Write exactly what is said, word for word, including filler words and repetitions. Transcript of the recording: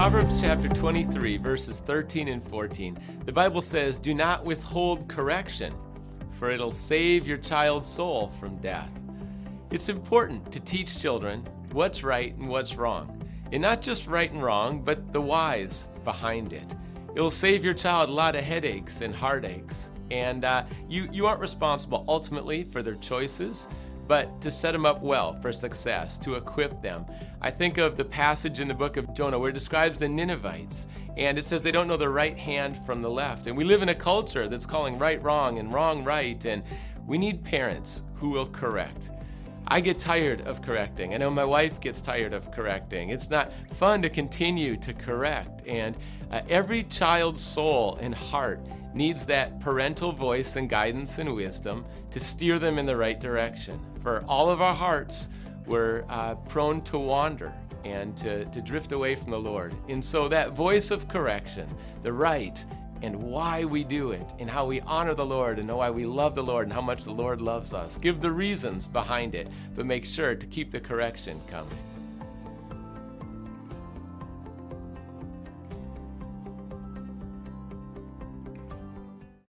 Proverbs chapter twenty-three, verses thirteen and fourteen, the Bible says, "Do not withhold correction, for it'll save your child's soul from death." It's important to teach children what's right and what's wrong. And not just right and wrong, but the whys behind it. It'll save your child a lot of headaches and heartaches. And uh, you, you aren't responsible ultimately for their choices, but to set them up well for success, to equip them. I think of the passage in the book of Jonah where it describes the Ninevites, and it says they don't know the right hand from the left. And we live in a culture that's calling right wrong and wrong right, and we need parents who will correct. I get tired of correcting. I know my wife gets tired of correcting. It's not fun to continue to correct, and uh, every child's soul and heart needs that parental voice and guidance and wisdom to steer them in the right direction. For all of our hearts, we're uh, prone to wander and to, to drift away from the Lord. And so that voice of correction, the right, and why we do it, and how we honor the Lord, and why we love the Lord, and how much the Lord loves us. Give the reasons behind it, but make sure to keep the correction coming.